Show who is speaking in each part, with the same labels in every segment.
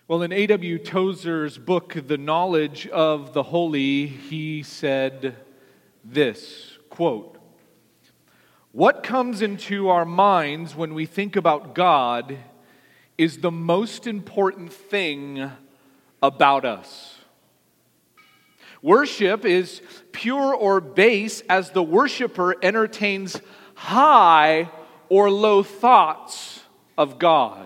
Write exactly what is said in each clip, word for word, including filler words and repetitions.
Speaker 1: Well, in A W Tozer's book, The Knowledge of the Holy, he said this, quote, "What comes into our minds when we think about God is the most important thing about us. Worship is pure or base as the worshiper entertains high or low thoughts of God.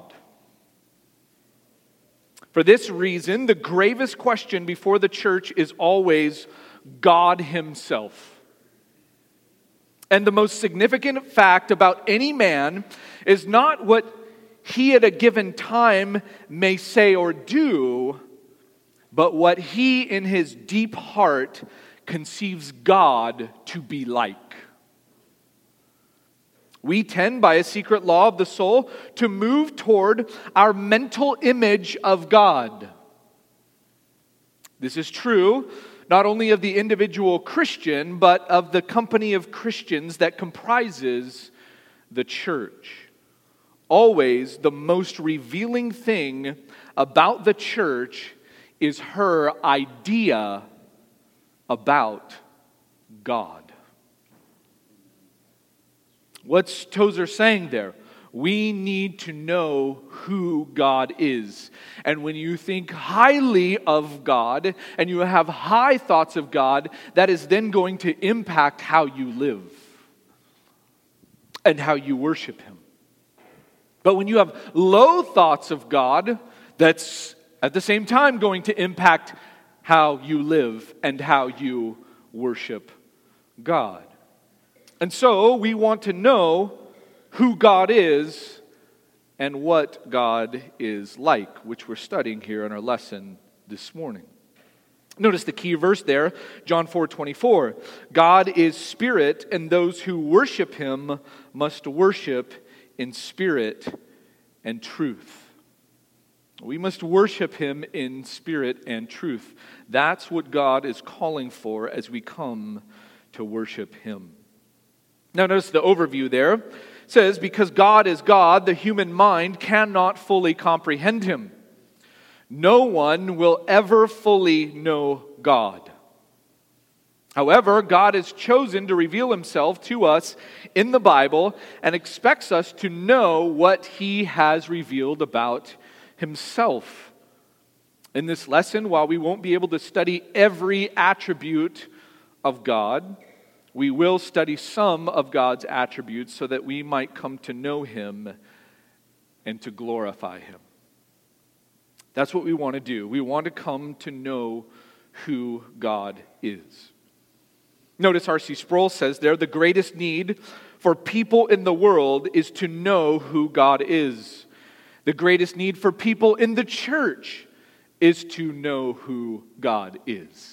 Speaker 1: For this reason, the gravest question before the church is always God Himself. And the most significant fact about any man is not what he at a given time may say or do, but what he in his deep heart conceives God to be like. We tend, by a secret law of the soul, to move toward our mental image of God. This is true not only of the individual Christian, but of the company of Christians that comprises the church. Always, the most revealing thing about the church is her idea about God." What's Tozer saying there? We need to know who God is. And when you think highly of God and you have high thoughts of God, that is then going to impact how you live and how you worship Him. But when you have low thoughts of God, that's at the same time going to impact how you live and how you worship God. And so we want to know who God is and what God is like, which we're studying here in our lesson this morning. Notice the key verse there, John four twenty-four. God is spirit, and those who worship Him must worship in spirit and truth. We must worship Him in spirit and truth. That's what God is calling for as we come to worship Him. Now notice the overview there. It says, because God is God, the human mind cannot fully comprehend Him. No one will ever fully know God. However, God has chosen to reveal Himself to us in the Bible and expects us to know what He has revealed about Himself. In this lesson, while we won't be able to study every attribute of God, we will study some of God's attributes so that we might come to know Him and to glorify Him. That's what we want to do. We want to come to know who God is. Notice R C Sproul says there, the greatest need for people in the world is to know who God is. The greatest need for people in the church is to know who God is.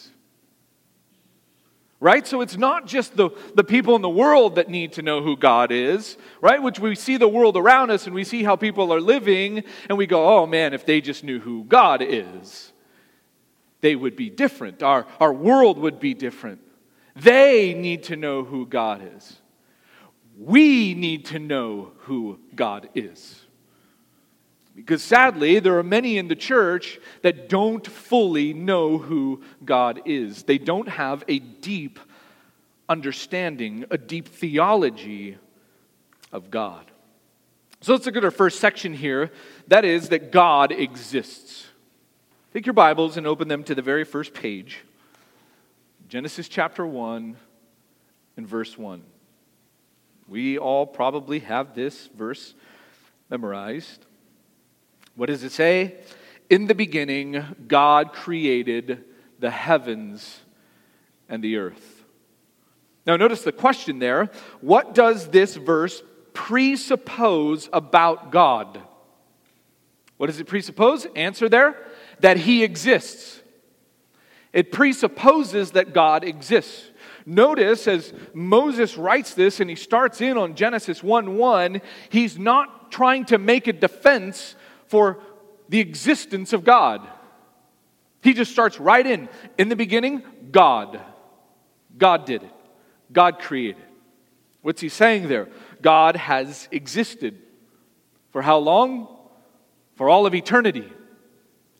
Speaker 1: Right? So it's not just the, the people in the world that need to know who God is, right? Which we see the world around us and we see how people are living and we go, oh man, if they just knew who God is, they would be different. Our, our world would be different. They need to know who God is. We need to know who God is. Because sadly, there are many in the church that don't fully know who God is. They don't have a deep understanding, a deep theology of God. So let's look at our first section here. That is that God exists. Take your Bibles and open them to the very first page. Genesis chapter one and verse one. We all probably have this verse memorized. What does it say? In the beginning, God created the heavens and the earth. Now notice the question there. What does this verse presuppose about God? What does it presuppose? Answer there, that He exists. It presupposes that God exists. Notice as Moses writes this and he starts in on Genesis one one, he's not trying to make a defense for the existence of God. He just starts right in. In the beginning, God. God did it. God created. What's he saying there? God has existed. For how long? For all of eternity.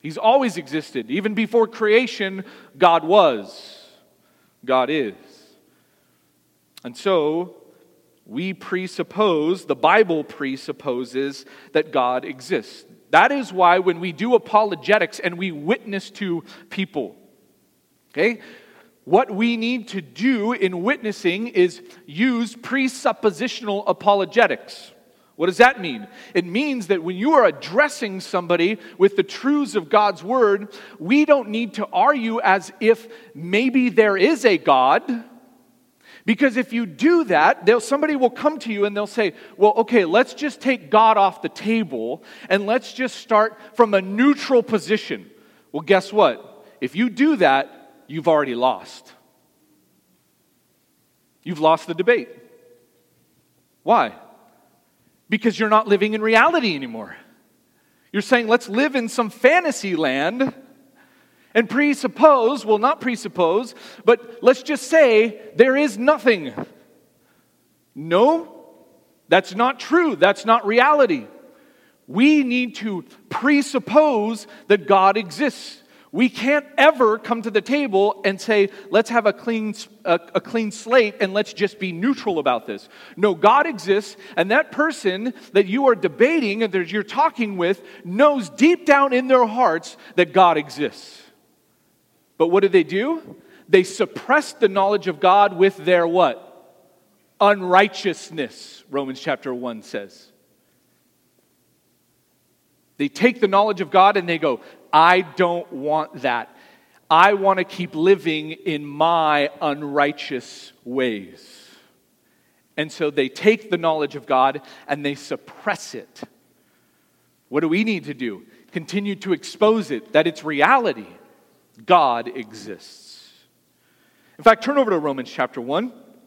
Speaker 1: He's always existed. Even before creation, God was. God is. And so, we presuppose, the Bible presupposes that God exists. That is why when we do apologetics and we witness to people, okay, what we need to do in witnessing is use presuppositional apologetics. What does that mean? It means that when you are addressing somebody with the truths of God's Word, we don't need to argue as if maybe there is a God. Because if you do that, they'll, somebody will come to you and they'll say, well, okay, let's just take God off the table and let's just start from a neutral position. Well, guess what? If you do that, you've already lost. You've lost the debate. Why? Because you're not living in reality anymore. You're saying, let's live in some fantasy land and presuppose, well, not presuppose, but let's just say there is nothing. No, that's not true. That's not reality. We need to presuppose that God exists. We can't ever come to the table and say, let's have a clean, a, a clean slate and let's just be neutral about this. No, God exists, and that person that you are debating and that you're talking with knows deep down in their hearts that God exists. But what do they do? They suppress the knowledge of God with their what? Unrighteousness, Romans chapter one says. They take the knowledge of God and they go, I don't want that. I want to keep living in my unrighteous ways. And so they take the knowledge of God and they suppress it. What do we need to do? Continue to expose it, that it's reality. God exists. In fact, turn over to Romans chapter one.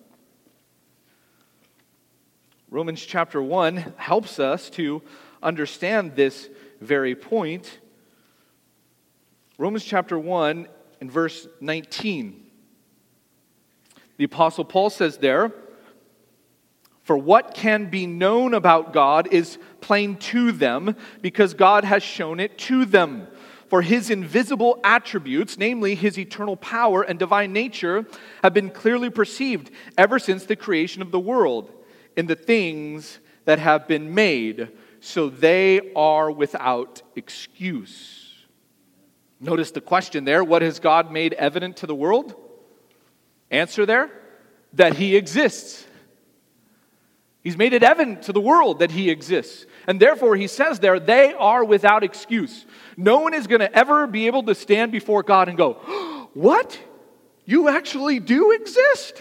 Speaker 1: Romans chapter one helps us to understand this very point. Romans chapter one and verse nineteen. The Apostle Paul says there, for what can be known about God is plain to them, because God has shown it to them. For his invisible attributes, namely his eternal power and divine nature, have been clearly perceived ever since the creation of the world in the things that have been made, so they are without excuse. Notice the question there, what has God made evident to the world? Answer there, that he exists. He's made it evident to the world that he exists. And therefore, he says there, they are without excuse. No one is going to ever be able to stand before God and go, what? You actually do exist?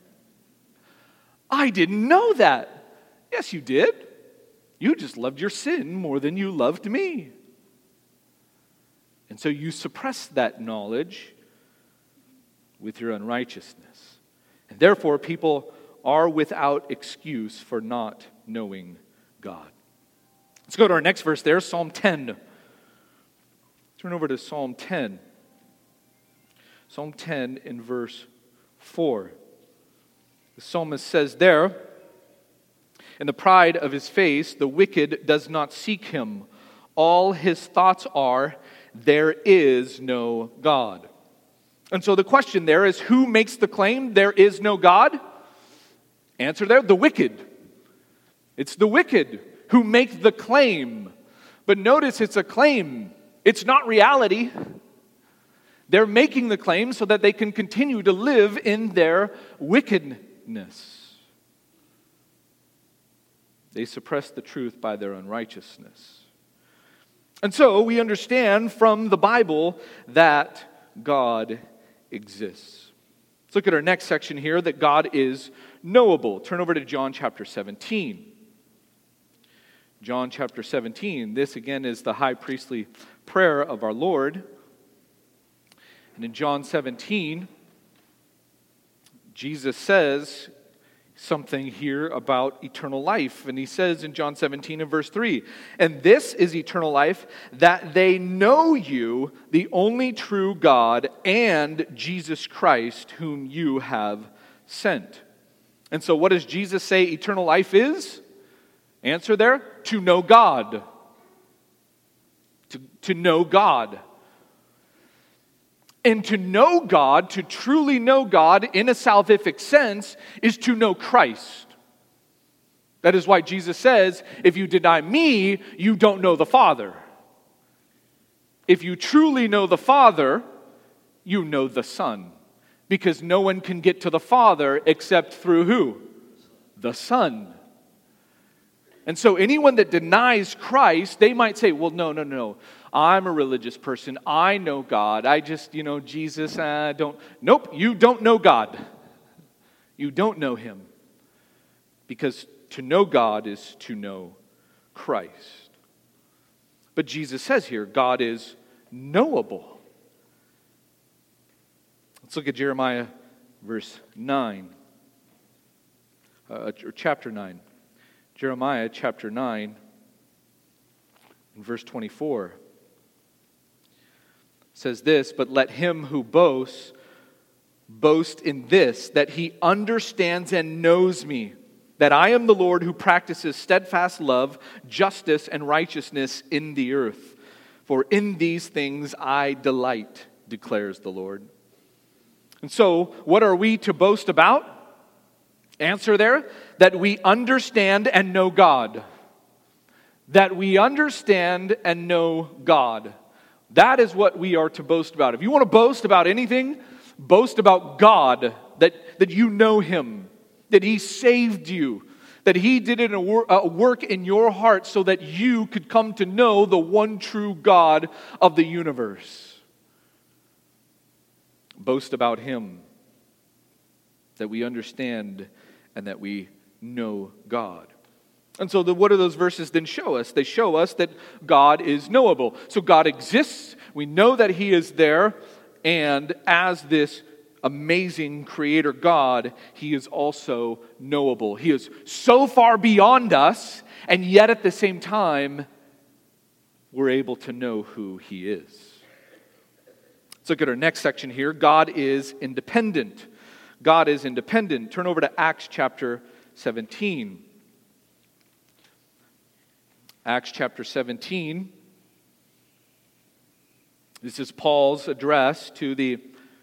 Speaker 1: I didn't know that. Yes, you did. You just loved your sin more than you loved me. And so you suppress that knowledge with your unrighteousness. And therefore, people are without excuse for not knowing God. Let's go to our next verse there, Psalm ten. Turn over to Psalm ten. Psalm ten in verse four. The psalmist says there, in the pride of his face, the wicked does not seek him. All his thoughts are, there is no God. And so the question there is, who makes the claim there is no God? Answer there, the wicked. It's the wicked who make the claim. But notice it's a claim. It's not reality. They're making the claim so that they can continue to live in their wickedness. They suppress the truth by their unrighteousness. And so we understand from the Bible that God exists. Let's look at our next section here, that God is knowable. Turn over to John chapter seventeen. John chapter seventeen. This again is the high priestly prayer of our Lord. And in John seventeen, Jesus says something here about eternal life. And he says in John seventeen and verse three, and this is eternal life, that they know you, the only true God, and Jesus Christ, whom you have sent. And so what does Jesus say eternal life is? Answer there, to know God. to, to know God. And to know God, to truly know God in a salvific sense, is to know Christ. That is why Jesus says, if you deny me, you don't know the Father. If you truly know the Father, you know the Son. Because no one can get to the Father except through who? The Son. And so anyone that denies Christ, they might say, well, no, no, no. I'm a religious person. I know God. I just, you know, Jesus, I don't. Nope, you don't know God. You don't know Him. Because to know God is to know Christ. But Jesus says here, God is knowable. Let's look at Jeremiah verse nine. Uh, or chapter nine. Jeremiah chapter nine and verse twenty-four says this, but let him who boasts boast in this, that he understands and knows me, that I am the Lord who practices steadfast love, justice, and righteousness in the earth. For in these things I delight, declares the Lord. And so, what are we to boast about? Answer there, that we understand and know God. That we understand and know God. That is what we are to boast about. If you want to boast about anything, boast about God, that, that you know Him, that He saved you, that He did it a work in your heart so that you could come to know the one true God of the universe. Boast about Him, that we understand and that we know God. And so the, what do those verses then show us? They show us that God is knowable. So God exists, we know that He is there, and as this amazing creator God, He is also knowable. He is so far beyond us, and yet at the same time, we're able to know who He is. Let's look at our next section here. God is independent. God is independent. Turn over to Acts chapter seventeen. Acts chapter seventeen. This is Paul's address to the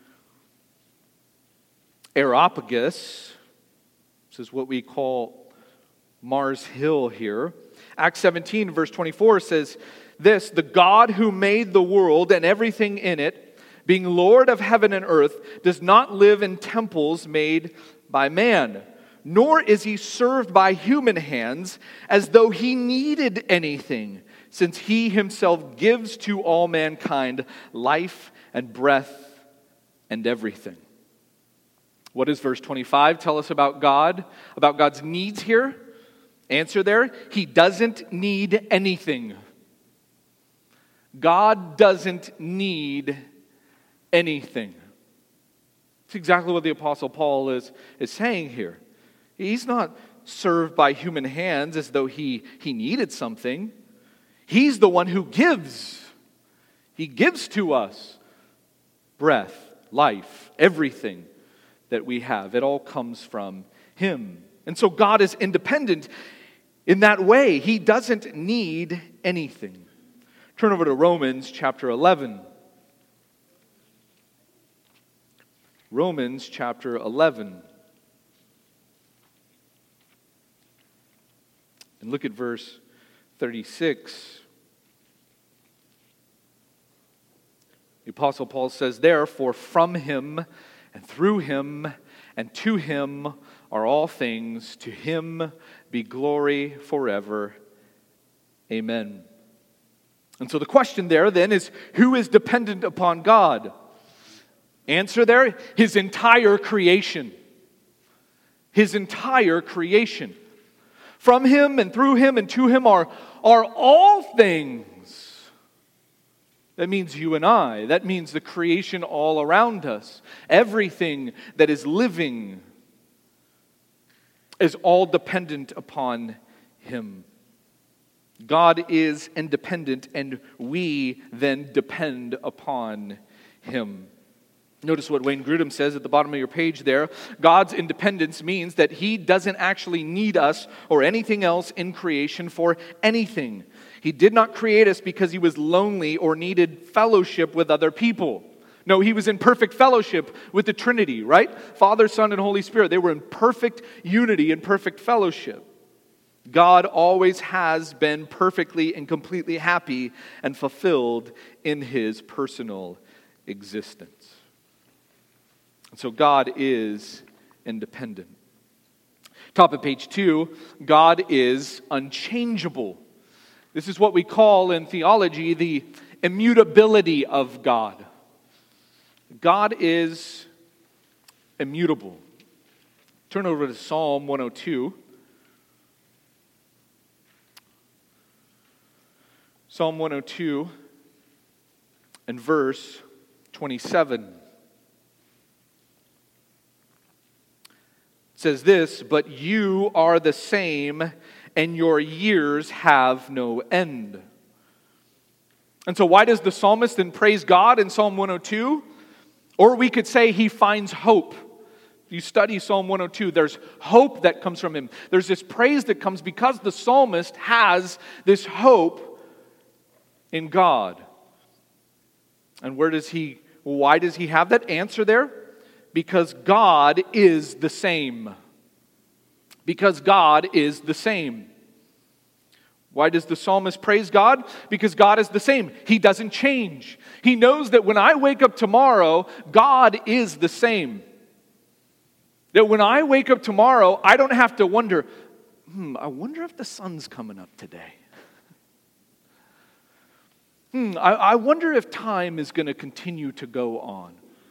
Speaker 1: Areopagus. This is what we call Mars Hill here. Acts seventeen, verse twenty-four says this, the God who made the world and everything in it, being Lord of heaven and earth, does not live in temples made by man, nor is He served by human hands as though He needed anything, since He Himself gives to all mankind life and breath and everything. What does verse twenty-five tell us about God, about God's needs here? Answer there, He doesn't need anything. God doesn't need anything. It's exactly what the Apostle Paul is, is saying here. He's not served by human hands as though he, he needed something. He's the one who gives. He gives to us breath, life, everything that we have. It all comes from Him. And so God is independent in that way. He doesn't need anything. Turn over to Romans chapter eleven. Romans chapter eleven. And look at verse thirty-six. The Apostle Paul says, therefore, from Him and through Him and to Him are all things. To Him be glory forever. Amen. And so the question there then is, who is dependent upon God? Answer there, His entire creation. His entire creation. From Him and through Him and to Him are, are all things. That means you and I. That means the creation all around us. Everything that is living is all dependent upon Him. God is independent, and we then depend upon Him. Notice what Wayne Grudem says at the bottom of your page there. God's independence means that He doesn't actually need us or anything else in creation for anything. He He did not create us because he was lonely or needed fellowship with other people. No, he was in perfect fellowship with the Trinity, right? Father, Son, and Holy Spirit. They were in perfect unity and perfect fellowship. God always has been perfectly and completely happy and fulfilled in his personal existence. So God is independent. Top of page two, God is unchangeable. This is what we call in theology the immutability of God. God is immutable. Turn over to Psalm one oh two. Psalm one oh two and verse twenty-seven. It says this, "But you are the same, and your years have no end." And so why does the psalmist then praise God in Psalm one oh two? Or we could say he finds hope. If you study Psalm one oh two, there's hope that comes from him. There's this praise that comes because the psalmist has this hope in God. And where does he, why does he have that answer there? Because God is the same. Because God is the same. Why does the psalmist praise God? Because God is the same. He doesn't change. He knows that when I wake up tomorrow, God is the same. That when I wake up tomorrow, I don't have to wonder, hmm, I wonder if the sun's coming up today. Hmm, I, I wonder if time is going to continue to go on.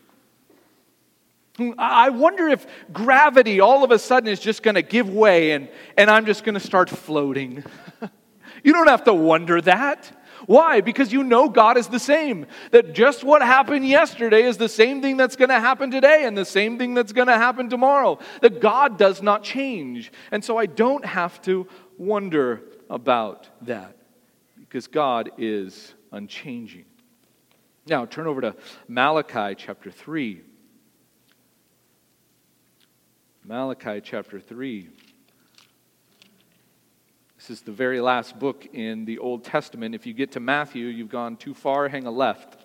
Speaker 1: Hmm, I wonder if gravity all of a sudden is just going to give way and, and I'm just going to start floating. You don't have to wonder that. Why? Because you know God is the same. That just what happened yesterday is the same thing that's going to happen today and the same thing that's going to happen tomorrow. That God does not change. And so I don't have to wonder about that because God is unchanging. Now turn over to Malachi chapter three. Malachi chapter three. This is the very last book in the Old Testament. If you get to Matthew, you've gone too far, hang a left.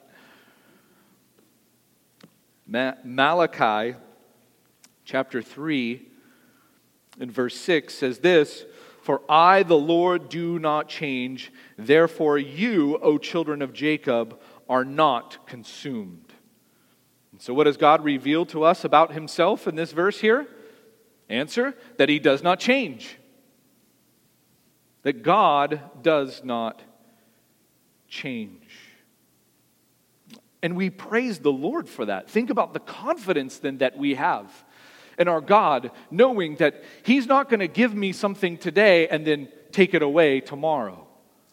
Speaker 1: Ma- Malachi chapter three and verse six says this, "For I, the Lord, do not change. Therefore you, O children of Jacob, are not consumed." And so what does God reveal to us about himself in this verse here? Answer, that he does not change. That God does not change. And we praise the Lord for that. Think about the confidence then that we have in our God, knowing that he's not going to give me something today and then take it away tomorrow.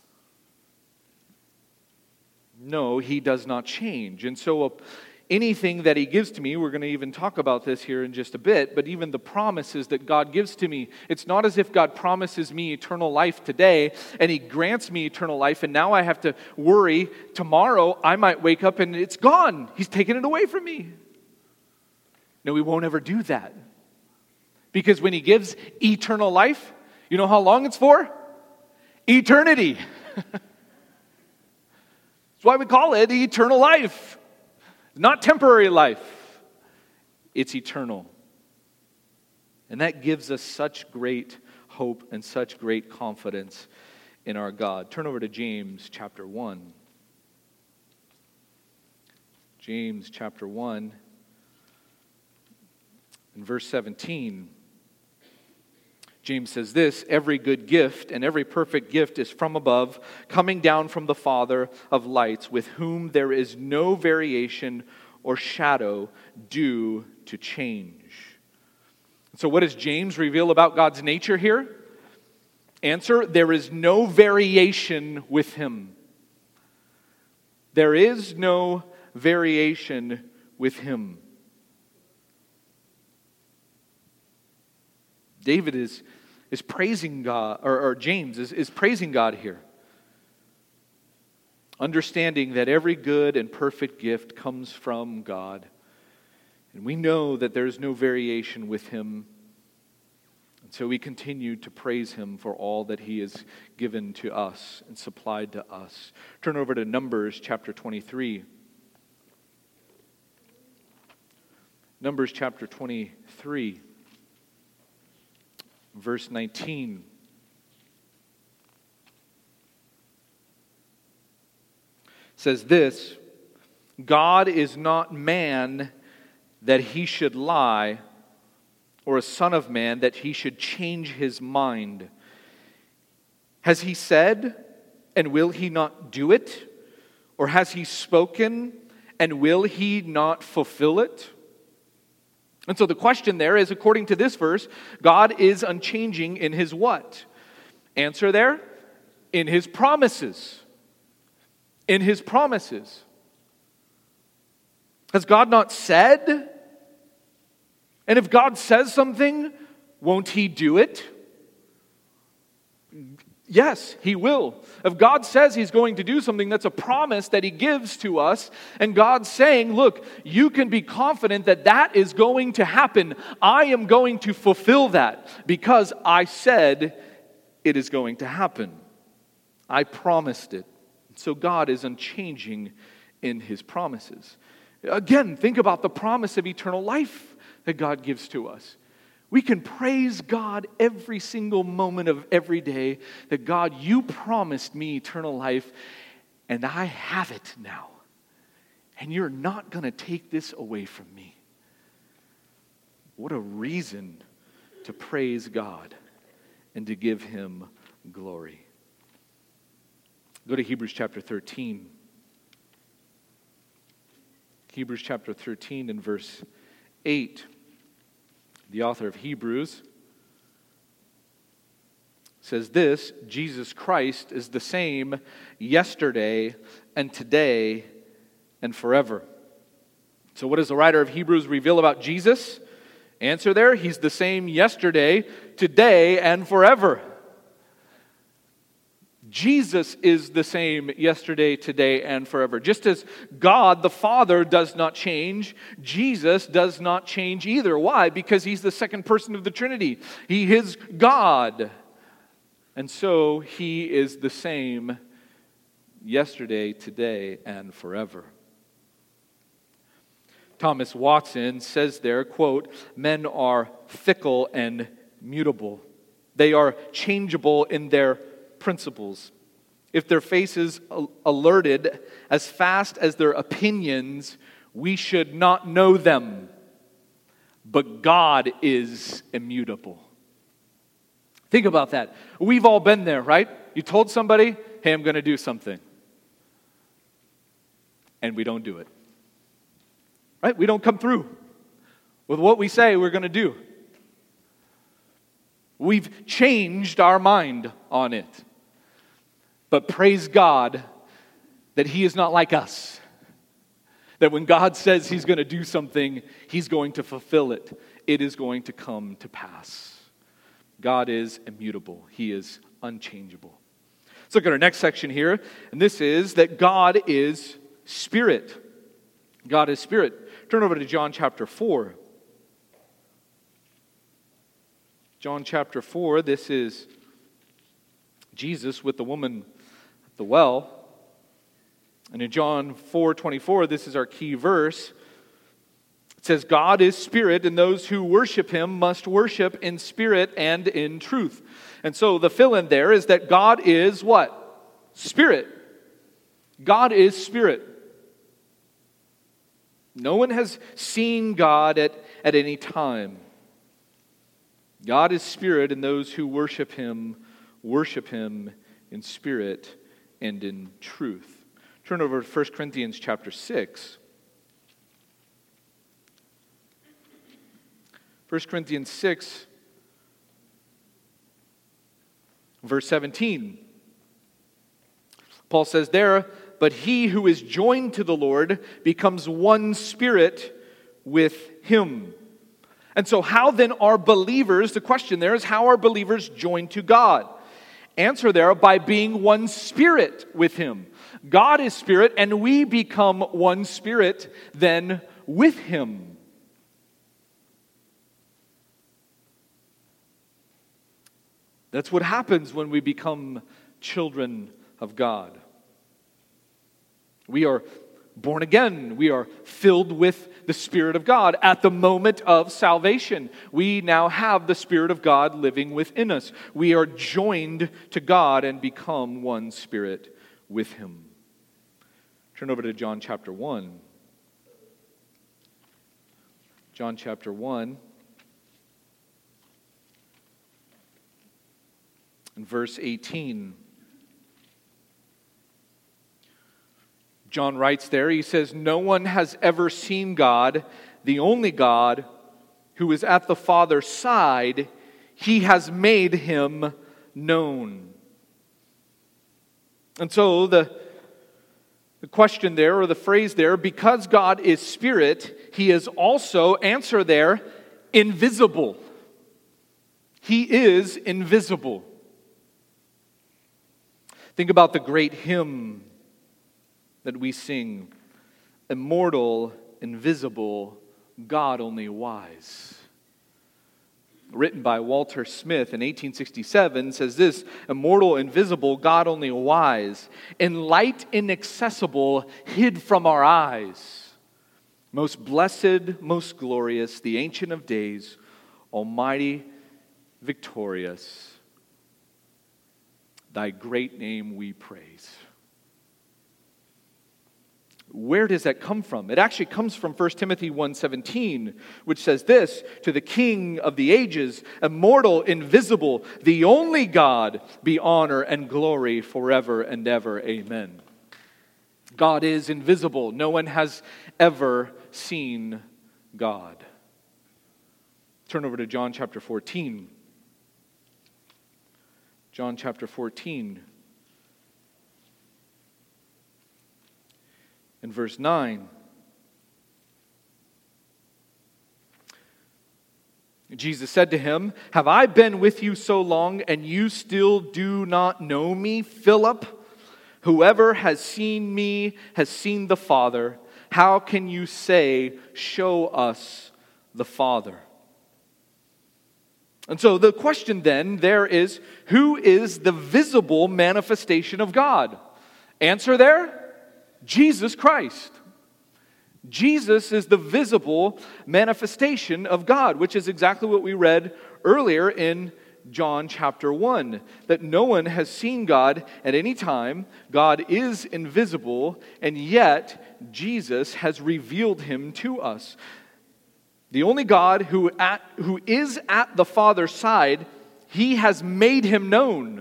Speaker 1: No, he does not change. And so uh, anything that he gives to me, we're going to even talk about this here in just a bit, but even the promises that God gives to me, it's not as if God promises me eternal life today and he grants me eternal life and now I have to worry tomorrow I might wake up and it's gone. He's taken it away from me. No, he won't ever do that. Because when he gives eternal life, you know how long it's for? Eternity. That's why we call it eternal life. Not temporary life. It's eternal. And that gives us such great hope and such great confidence in our God. Turn over to James chapter one. James chapter one and verse seventeen. James says this, "Every good gift and every perfect gift is from above, coming down from the Father of lights, with whom there is no variation or shadow due to change." So what does James reveal about God's nature here? Answer, there is no variation with him. There is no variation with him. David is, is praising God, or, or James is, is praising God here. Understanding that every good and perfect gift comes from God. And we know that there's no variation with him. And so we continue to praise him for all that he has given to us and supplied to us. Turn over to Numbers chapter twenty-three. Numbers chapter twenty-three, verse nineteen. Says this, God is not man that he should lie, or a son of man that he should change his mind. Has he said, and will he not do it? Or has he spoken, and will he not fulfill it? And so the question there is, according to this verse, God is unchanging in his what? Answer there, in his promises. In his promises. Has God not said? And if God says something, won't he do it? Yes, he will. If God says he's going to do something, that's a promise that he gives to us. And God's saying, look, you can be confident that that is going to happen. I am going to fulfill that because I said it is going to happen. I promised it. So God is unchanging in his promises. Again, think about the promise of eternal life that God gives to us. We can praise God every single moment of every day that God, you promised me eternal life, and I have it now. And you're not going to take this away from me. What a reason to praise God and to give him glory. Go to Hebrews chapter thirteen. Hebrews chapter thirteen and verse eight. The author of Hebrews says this, Jesus Christ is the same yesterday and today and forever. So what does the writer of Hebrews reveal about Jesus? Answer there, he's the same yesterday, today, and forever. Jesus is the same yesterday, today, and forever. Just as God, the Father, does not change, Jesus does not change either. Why? Because he's the second person of the Trinity. He is God. And so he is the same yesterday, today, and forever. Thomas Watson says there, quote, men are fickle and mutable. They are changeable in their principles. If their faces alerted as fast as their opinions, we should not know them. But God is immutable. Think about that. We've all been there, right? You told somebody, hey, I'm going to do something. And we don't do it. Right? We don't come through with what we say we're going to do. We've changed our mind on it. But praise God that he is not like us. That when God says he's going to do something, he's going to fulfill it. It is going to come to pass. God is immutable. He is unchangeable. Let's look at our next section here. And this is that God is spirit. God is spirit. Turn over to John chapter four. John chapter four, this is Jesus with the woman at the well. And in John four twenty-four, this is our key verse. It says, God is spirit, and those who worship him must worship in spirit and in truth. And so the fill-in there is that God is what? Spirit. God is spirit. No one has seen God at, at any time. God is spirit, and those who worship him worship him in spirit and in truth. Turn over to First Corinthians chapter six. First Corinthians six, verse seventeen. Paul says there, but he who is joined to the Lord becomes one spirit with him. And so how then are believers, the question there is, how are believers joined to God? Answer there, by being one spirit with him. God is spirit, and we become one spirit then with him. That's what happens when we become children of God. We are born again. We are filled with the Spirit of God at the moment of salvation. We now have the Spirit of God living within us. We are joined to God and become one spirit with Him. Turn over to John chapter one. John chapter one. And verse eighteen. John writes there, he says, "No one has ever seen God, the only God, who is at the Father's side. He has made Him known." And so the, the question there, or the phrase there, because God is Spirit, He is also, answer there, invisible. He is invisible. Think about the great hymn that we sing, "Immortal, invisible, God only wise." Written by Walter Smith in eighteen sixty-seven, says this: "Immortal, invisible, God only wise, in light inaccessible, hid from our eyes. Most blessed, most glorious, the Ancient of Days, almighty, victorious, Thy great name we praise." Where does that come from? It actually comes from First Timothy one seventeen, which says this: "To the King of the ages, immortal, invisible, the only God, be honor and glory forever and ever. Amen." God is invisible. No one has ever seen God. Turn over to John chapter fourteen. John chapter fourteen. In verse nine, Jesus said to him, "Have I been with you so long, and you still do not know me, Philip? Whoever has seen me has seen the Father. How can you say, 'Show us the Father'?" And so the question then there is, who is the visible manifestation of God? Answer there: Jesus Christ. Jesus is the visible manifestation of God, which is exactly what we read earlier in John chapter one, that no one has seen God at any time. God is invisible, and yet Jesus has revealed Him to us. The only God who, at, who is at the Father's side, He has made Him known.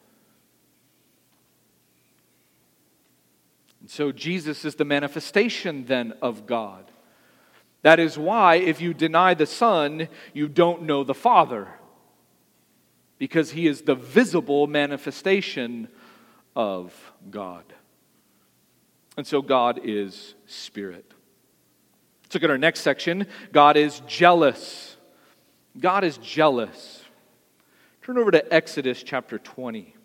Speaker 1: And so Jesus is the manifestation then of God. That is why if you deny the Son, you don't know the Father, because He is the visible manifestation of God. And so God is Spirit. Let's look at our next section. God is jealous. God is jealous. Turn over to Exodus chapter twenty.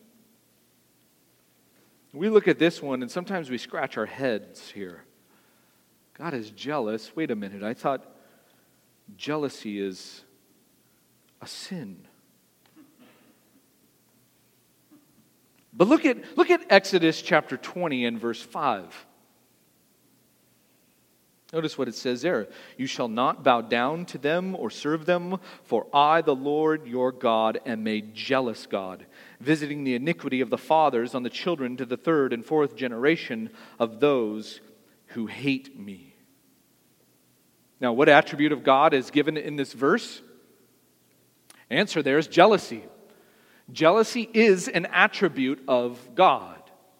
Speaker 1: We look at this one and sometimes we scratch our heads here. God is jealous. Wait a minute, I thought jealousy is a sin. But look at, look at Exodus chapter twenty and verse five. Notice what it says there. "You shall not bow down to them or serve them, for I, the Lord your God, am a jealous God, visiting the iniquity of the fathers on the children to the third and fourth generation of those who hate me." Now, what attribute of God is given in this verse? Answer there is jealousy. Jealousy is an attribute of God.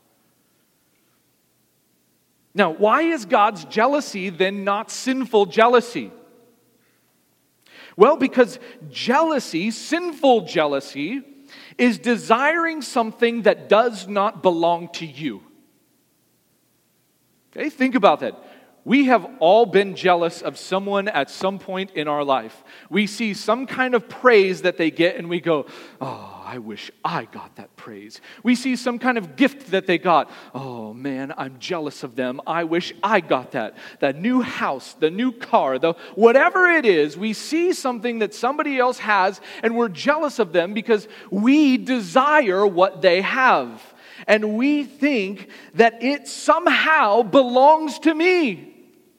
Speaker 1: Now, why is God's jealousy then not sinful jealousy? Well, because jealousy, sinful jealousy, is desiring something that does not belong to you. Okay, think about that. We have all been jealous of someone at some point in our life. We see some kind of praise that they get and we go, "Oh, I wish I got that praise. We see some kind of gift that they got. Oh man, I'm jealous of them. I wish I got that. That new house, the new car, the whatever it is, we see something that somebody else has and we're jealous of them because we desire what they have. And we think that it somehow belongs to me.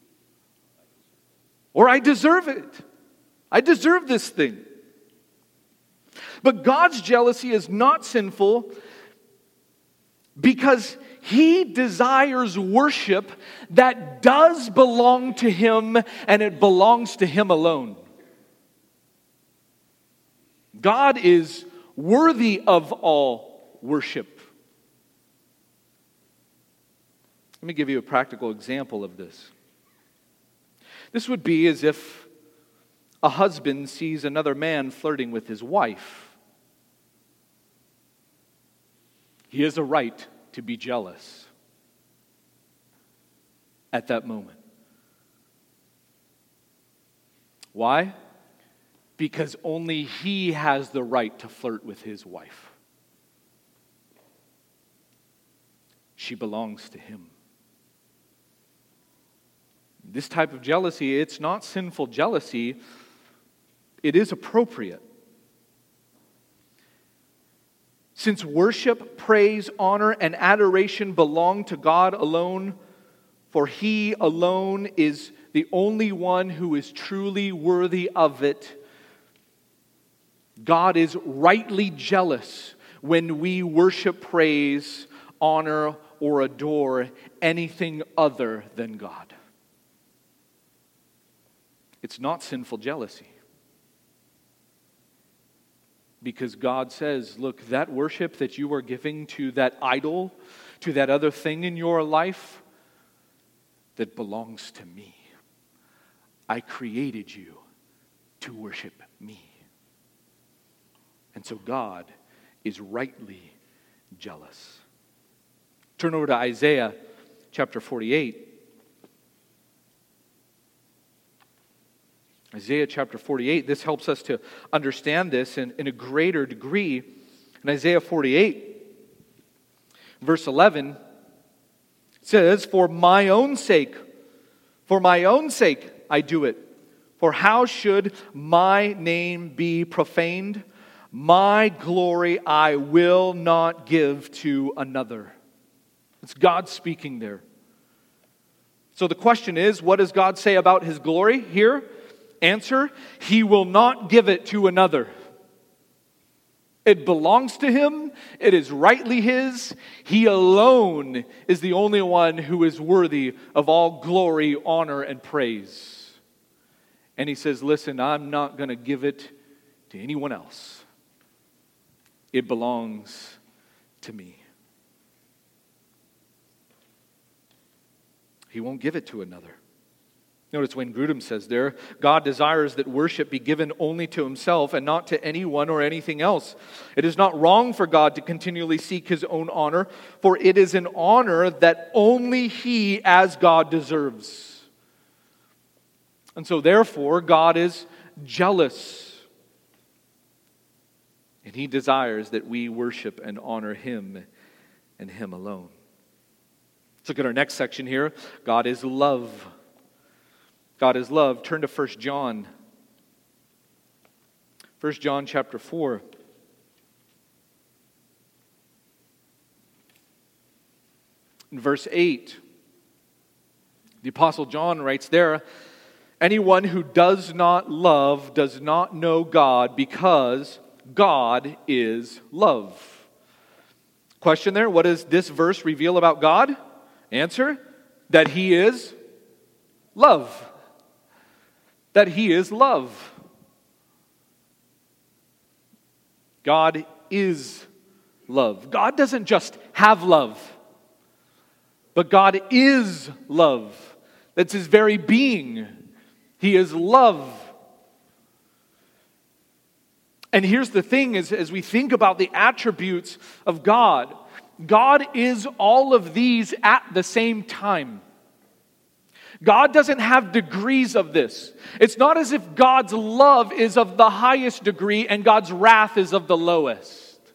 Speaker 1: Or I deserve it. I deserve this thing. But God's jealousy is not sinful because He desires worship that does belong to Him and it belongs to Him alone. God is worthy of all worship. Let me give you a practical example of this. This would be as if a husband sees another man flirting with his wife. He has a right to be jealous at that moment. Why? Because only he has the right to flirt with his wife. She belongs to him. This type of jealousy, it's not sinful jealousy. It is appropriate. Since worship, praise, honor, and adoration belong to God alone, for He alone is the only one who is truly worthy of it, God is rightly jealous when we worship, praise, honor, or adore anything other than God. It's not sinful jealousy. Because God says, look, that worship that you are giving to that idol, to that other thing in your life, that belongs to me. I created you to worship me. And so God is rightly jealous. Turn over to Isaiah chapter forty-eight. Isaiah chapter forty-eight, this helps us to understand this in, in a greater degree. In Isaiah forty-eight, verse eleven, it says, For my own sake, for my own sake I do it. For how should my name be profaned? My glory I will not give to another. It's God speaking there. So the question is, what does God say about His glory here? Answer, He will not give it to another. It belongs to Him. It is rightly His. He alone is the only one who is worthy of all glory, honor, and praise. And He says, listen, I'm not going to give it to anyone else. It belongs to me. He won't give it to another. Notice Wayne Grudem says there, God desires that worship be given only to Himself and not to anyone or anything else. It is not wrong for God to continually seek His own honor, for it is an honor that only He as God deserves. And so therefore, God is jealous. And He desires that we worship and honor Him and Him alone. Let's look at our next section here. God is love. God is love. Turn to First John. First John chapter four. In verse eight, the Apostle John writes there, anyone who does not love does not know God, because God is love. Question there, what does this verse reveal about God? Answer, that He is love. That He is love. God is love. God doesn't just have love, but God is love. That's His very being. He is love. And here's the thing, is as we think about the attributes of God, God is all of these at the same time. God doesn't have degrees of this. It's not as if God's love is of the highest degree and God's wrath is of the lowest.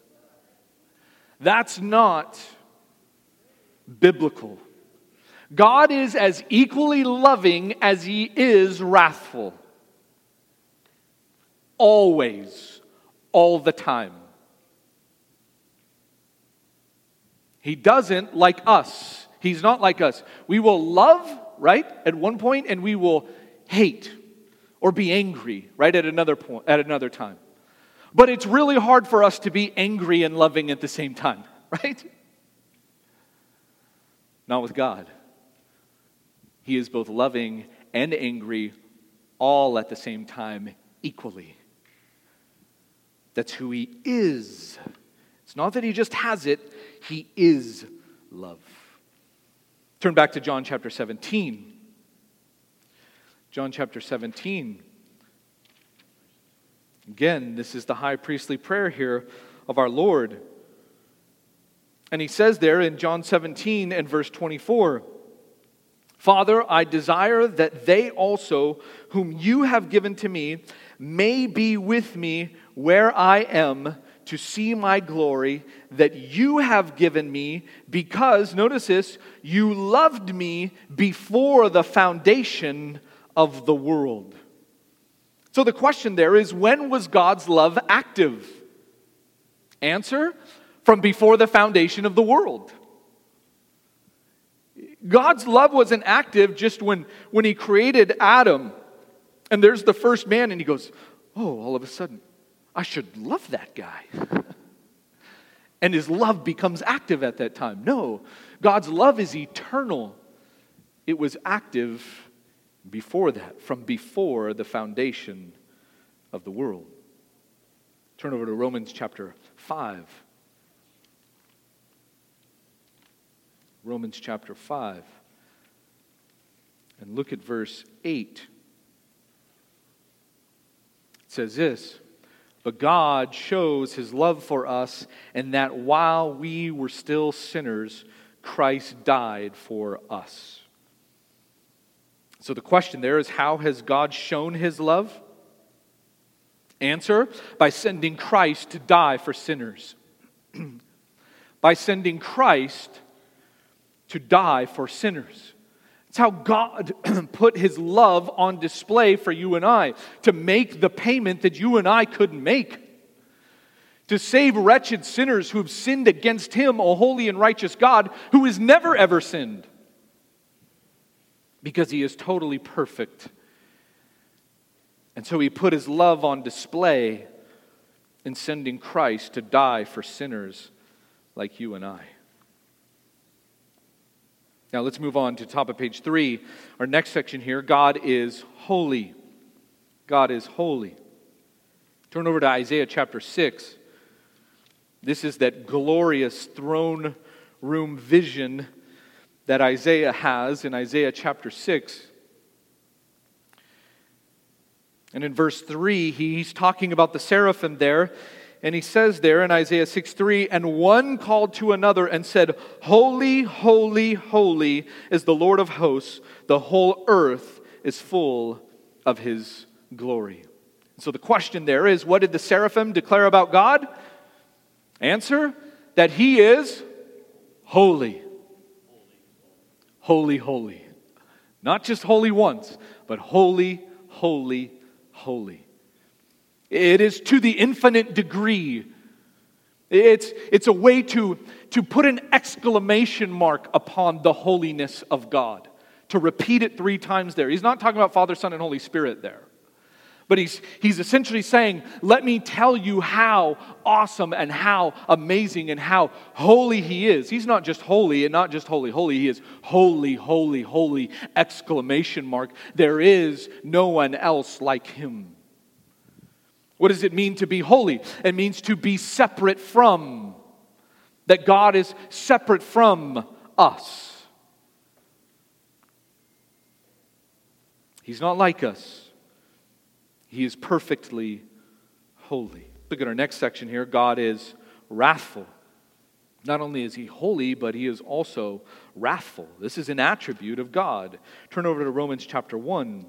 Speaker 1: That's not biblical. God is as equally loving as He is wrathful. Always, all the time. He doesn't like us. He's not like us. We will love, right, at one point, and we will hate or be angry, right, at another point, at another time. But it's really hard for us to be angry and loving at the same time, right? Not with God. He is both loving and angry all at the same time equally. That's who He is. It's not that He just has it, He is love. Turn back to John chapter seventeen. John chapter seventeen. Again, this is the high priestly prayer here of our Lord. And He says there in John seventeen and verse twenty-four, Father, I desire that they also, whom You have given to Me, may be with Me where I am, to see My glory that You have given Me, because, notice this, You loved Me before the foundation of the world. So the question there is, when was God's love active? Answer, from before the foundation of the world. God's love wasn't active just when, when He created Adam, and there's the first man, and He goes, oh, all of a sudden, I should love that guy. And His love becomes active at that time. No, God's love is eternal. It was active before that, from before the foundation of the world. Turn over to Romans chapter five. Romans chapter five. And look at verse eight. It says this, but God shows His love for us, and that while we were still sinners, Christ died for us. So the question there is, how has God shown His love? Answer, by sending Christ to die for sinners. By sending Christ to die for sinners. It's how God put His love on display for you and I, to make the payment that you and I couldn't make. To save wretched sinners who have sinned against Him, a holy and righteous God, who has never ever sinned. Because He is totally perfect. And so He put His love on display in sending Christ to die for sinners like you and I. Now let's move on to top of page three. Our next section here, God is holy. God is holy. Turn over to Isaiah chapter six. This is that glorious throne room vision that Isaiah has in Isaiah chapter six. And in verse three, he's talking about the seraphim there. And he says there in Isaiah six three, and one called to another and said, holy, holy, holy is the Lord of hosts. The whole earth is full of His glory. So the question there is, what did the seraphim declare about God? Answer, that He is holy. Holy, holy. Not just holy once, but holy, holy, holy. It is to the infinite degree. It's, it's a way to, to put an exclamation mark upon the holiness of God. To repeat it three times there. He's not talking about Father, Son, and Holy Spirit there. But he's, he's essentially saying, let me tell you how awesome and how amazing and how holy He is. He's not just holy and not just holy, holy. He is holy, holy, holy, exclamation mark. There is no one else like Him. What does it mean to be holy? It means to be separate from. That God is separate from us. He's not like us. He is perfectly holy. Look at our next section here. God is wrathful. Not only is He holy, but He is also wrathful. This is an attribute of God. Turn over to Romans chapter one.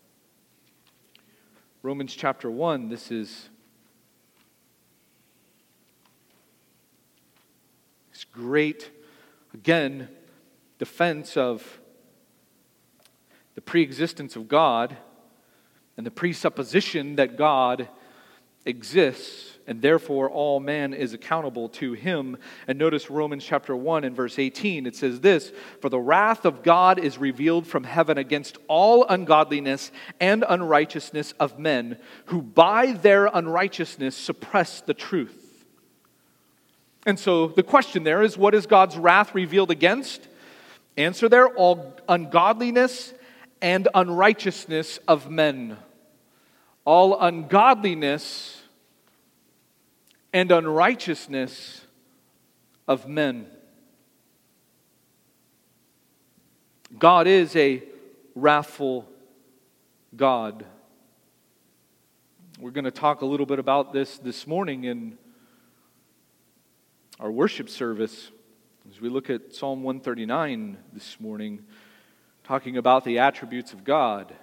Speaker 1: Romans chapter one, this is This great, again, defense of the preexistence of God and the presupposition that God exists, and therefore all man is accountable to him. And notice Romans chapter one and verse eighteen. It says this, "For the wrath of God is revealed from heaven against all ungodliness and unrighteousness of men, who by their unrighteousness suppress the truth." And so the question there is, what is God's wrath revealed against? Answer there, all ungodliness and unrighteousness of men. All ungodliness and unrighteousness of men. God is a wrathful God. We're going to talk a little bit about this this morning in our worship service as we look at Psalm one thirty-nine this morning, talking about the attributes of God.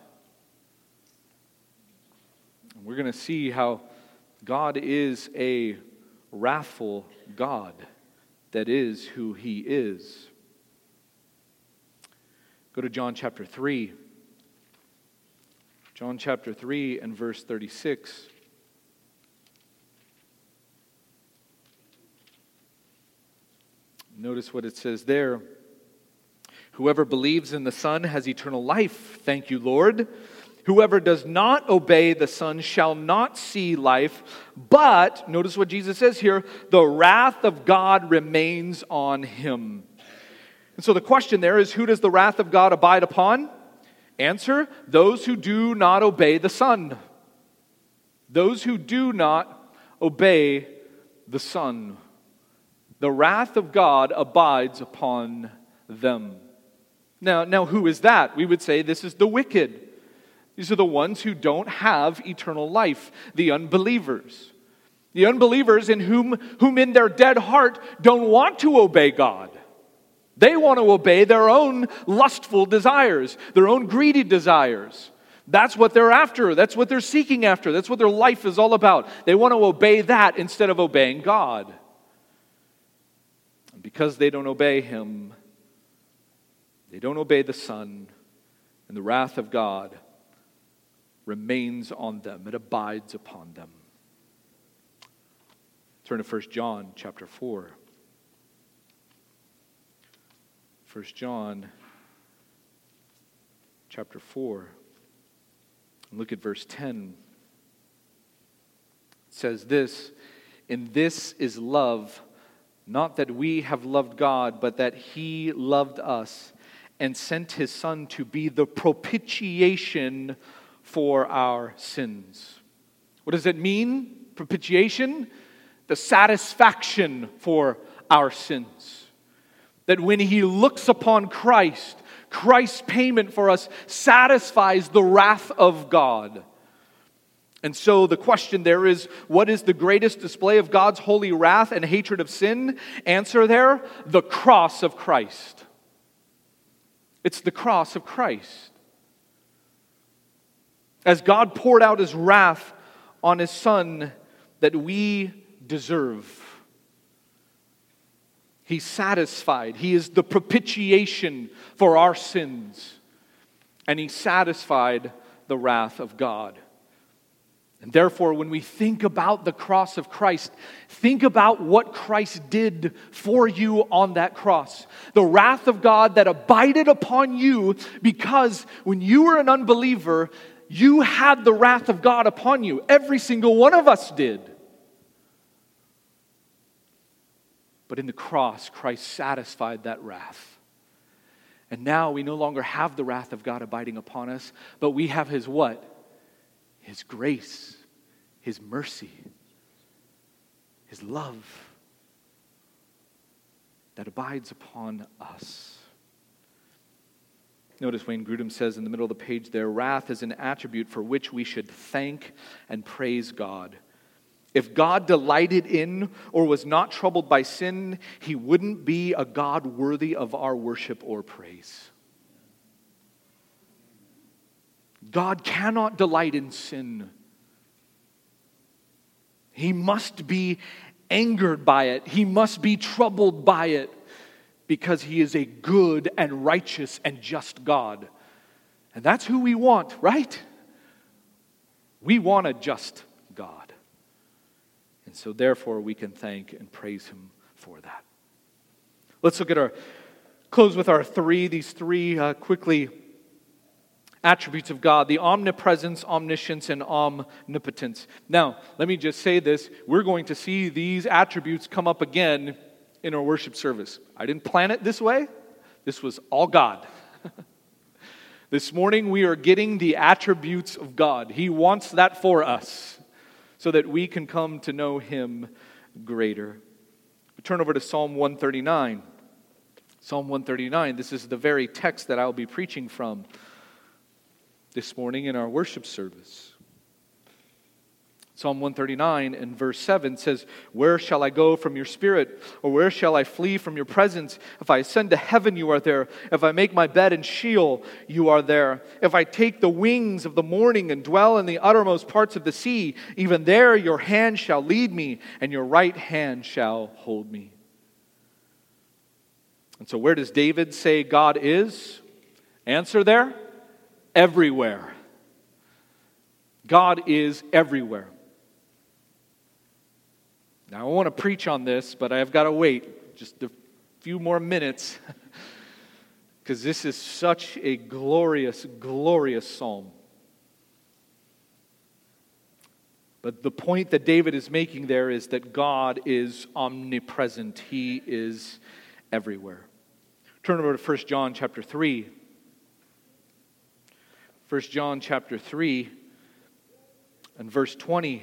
Speaker 1: And we're going to see how God is a wrathful God. That is who He is. Go to John chapter three. John chapter three and verse thirty-six. Notice what it says there. "Whoever believes in the Son has eternal life. Thank you, Lord. Whoever does not obey the Son shall not see life, but," notice what Jesus says here, "the wrath of God remains on him." And so the question there is, who does the wrath of God abide upon? Answer, those who do not obey the Son. Those who do not obey the Son. The wrath of God abides upon them. Now, now who is that? We would say this is the wicked. These are the ones who don't have eternal life, the unbelievers. The unbelievers in whom, whom in their dead heart don't want to obey God. They want to obey their own lustful desires, their own greedy desires. That's what they're after. That's what they're seeking after. That's what their life is all about. They want to obey that instead of obeying God. And because they don't obey Him, they don't obey the Son, and the wrath of God remains on them. It abides upon them. Turn to First John chapter four. First John chapter four. Look at verse ten. It says this, "In this is love, not that we have loved God, but that He loved us and sent His Son to be the propitiation for our sins." What does it mean? Propitiation? The satisfaction for our sins. That when He looks upon Christ, Christ's payment for us satisfies the wrath of God. And so the question there is, what is the greatest display of God's holy wrath and hatred of sin? Answer there, the cross of Christ. It's the cross of Christ. As God poured out His wrath on His Son that we deserve. He's satisfied. He is the propitiation for our sins. And He satisfied the wrath of God. And therefore, when we think about the cross of Christ, think about what Christ did for you on that cross. The wrath of God that abided upon you because when you were an unbeliever, you had the wrath of God upon you. Every single one of us did. But in the cross, Christ satisfied that wrath. And now we no longer have the wrath of God abiding upon us, but we have His what? His grace, His mercy, His love that abides upon us. Notice Wayne Grudem says in the middle of the page there, wrath is an attribute for which we should thank and praise God. If God delighted in or was not troubled by sin, He wouldn't be a God worthy of our worship or praise. God cannot delight in sin. He must be angered by it. He must be troubled by it because he is a good and righteous and just God. And that's who we want, right? We want a just God. And so therefore we can thank and praise him for that. Let's look at our, close with our three, these three uh, quickly attributes of God: the omnipresence, omniscience, and omnipotence. Now, let me just say this. We're going to see these attributes come up again in our worship service. I didn't plan it this way. This was all God. This morning we are getting the attributes of God. He wants that for us so that we can come to know him greater. We turn over to Psalm one thirty-nine. Psalm one thirty-nine, this is the very text that I'll be preaching from this morning in our worship service. Psalm one thirty-nine and verse seven says, "Where shall I go from your spirit? Or where shall I flee from your presence? If I ascend to heaven, you are there. If I make my bed in Sheol, you are there. If I take the wings of the morning and dwell in the uttermost parts of the sea, even there your hand shall lead me, and your right hand shall hold me." And so where does David say God is? Answer there: everywhere. God is everywhere. Now, I want to preach on this, but I've got to wait just a few more minutes because this is such a glorious, glorious psalm. But the point that David is making there is that God is omnipresent. He is everywhere. Turn over to First John chapter three. First John chapter three and verse twenty.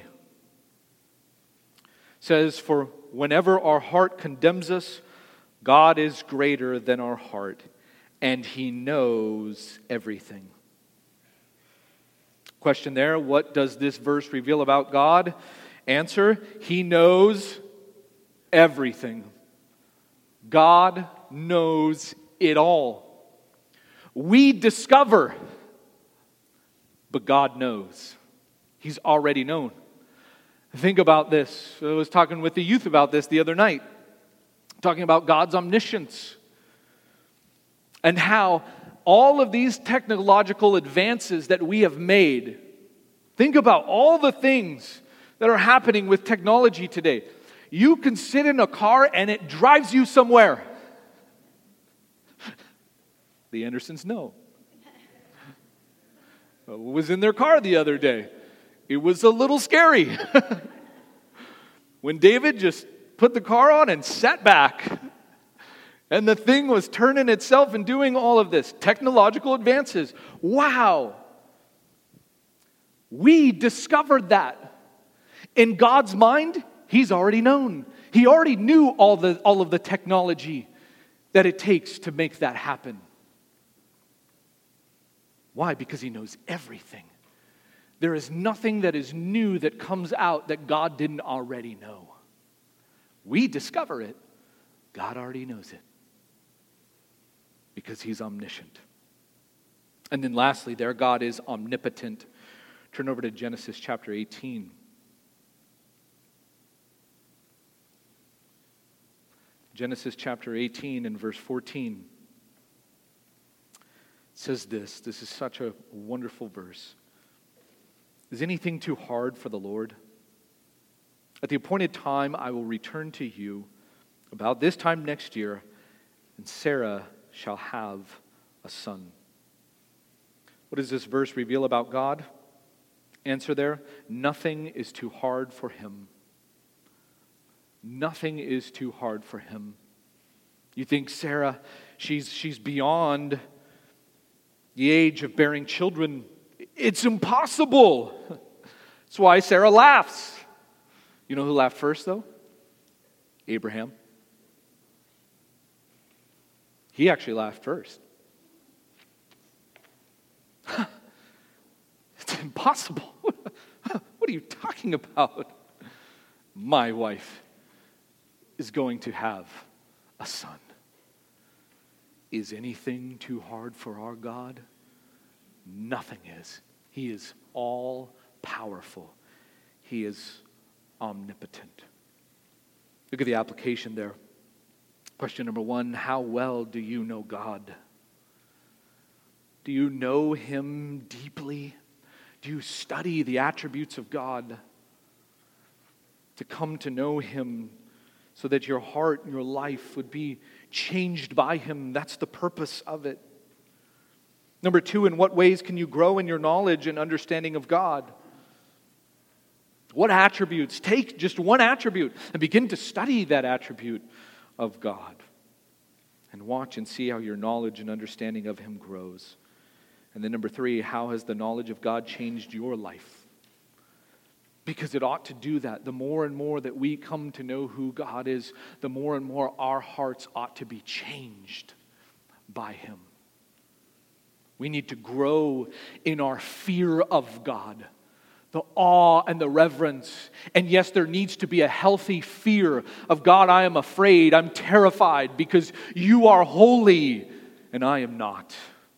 Speaker 1: Says, "For whenever our heart condemns us, God is greater than our heart, and he knows everything." Question there: what does this verse reveal about God? Answer: he knows everything. God knows it all. We discover, but God knows. He's already known. Think about this. I was talking with the youth about this the other night, talking about God's omniscience and how all of these technological advances that we have made, think about all the things that are happening with technology today. You can sit in a car and it drives you somewhere. The Andersons know. I was in their car the other day. It was a little scary. When David just put the car on and sat back, and the thing was turning itself and doing all of this. Technological advances. Wow. We discovered that. In God's mind, he's already known. He already knew all the all of the technology that it takes to make that happen. Why? Because he knows everything. There is nothing that is new that comes out that God didn't already know. We discover it. God already knows it. Because he's omniscient. And then lastly, there, God is omnipotent. Turn over to Genesis chapter eighteen. Genesis chapter eighteen and verse fourteen. It says this. This is such a wonderful verse. "Is anything too hard for the Lord? At the appointed time I will return to you about this time next year, and Sarah shall have a son." What does this verse reveal about God? Answer there: nothing is too hard for him. Nothing is too hard for him. You think Sarah, she's she's beyond the age of bearing children. It's impossible. That's why Sarah laughs. You know who laughed first, though? Abraham. He actually laughed first. It's impossible. What are you talking about? My wife is going to have a son. Is anything too hard for our God? Nothing is. He is all powerful. He is omnipotent. Look at the application there. Question number one, how well do you know God? Do you know Him deeply? Do you study the attributes of God to come to know Him so that your heart and your life would be changed by Him? That's the purpose of it. Number two, in what ways can you grow in your knowledge and understanding of God? What attributes? Take just one attribute and begin to study that attribute of God. And watch and see how your knowledge and understanding of Him grows. And then number three, how has the knowledge of God changed your life? Because it ought to do that. The more and more that we come to know who God is, the more and more our hearts ought to be changed by Him. We need to grow in our fear of God, the awe and the reverence. And yes, there needs to be a healthy fear of God. I am afraid, I'm terrified because you are holy and I am not.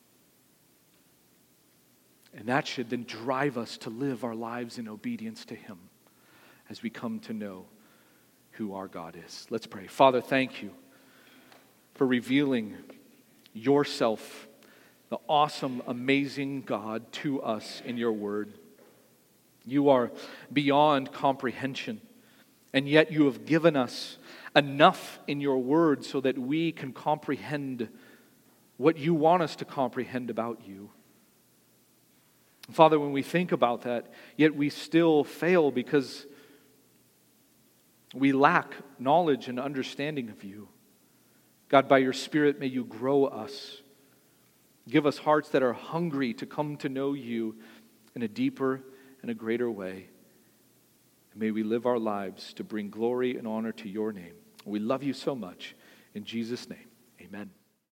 Speaker 1: And that should then drive us to live our lives in obedience to Him as we come to know who our God is. Let's pray. Father, thank you for revealing yourself, the awesome, amazing God, to us in your word. You are beyond comprehension, and yet you have given us enough in your word so that we can comprehend what you want us to comprehend about you. Father, when we think about that, yet we still fail because we lack knowledge and understanding of you. God, by your Spirit, may you grow us. Give us hearts that are hungry to come to know you in a deeper and a greater way. And may we live our lives to bring glory and honor to your name. We love you so much. In Jesus' name, amen.